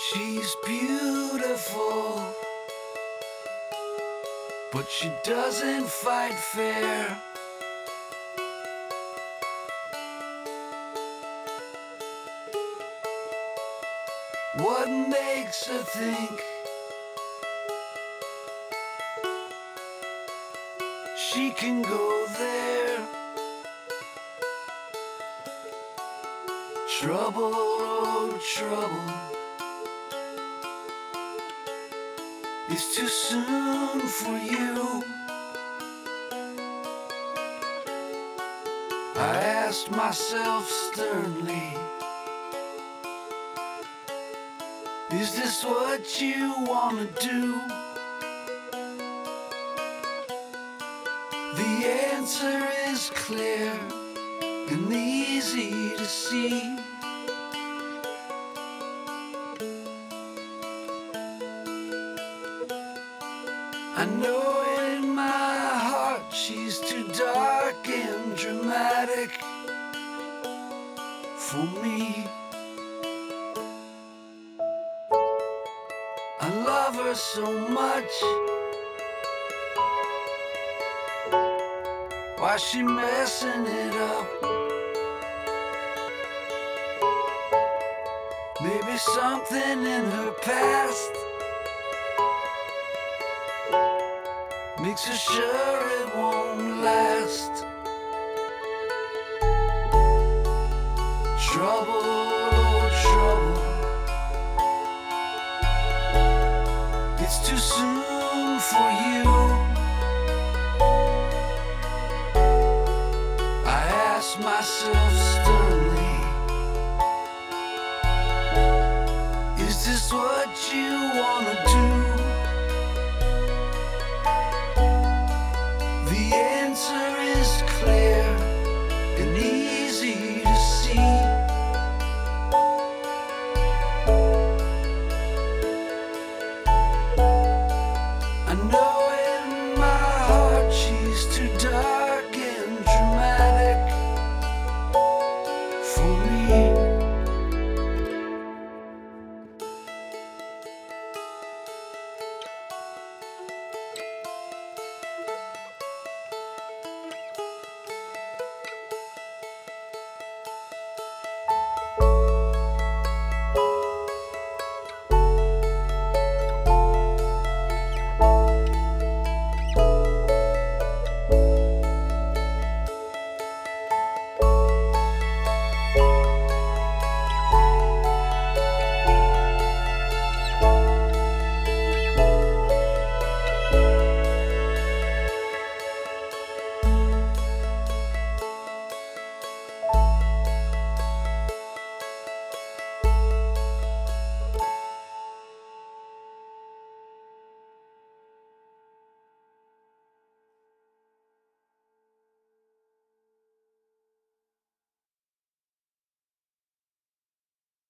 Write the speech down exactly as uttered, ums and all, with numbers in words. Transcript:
She's beautiful, but she doesn't fight fair. What makes her think she can go there? Trouble, oh trouble, it's too soon for you. I asked myself sternly, is this what you wanna do? The answer is clear and easy to see. I know in my heart she's too dark and dramatic for me. I love her so much. Why she messing it up? Maybe something in her past makes her sure it won't last.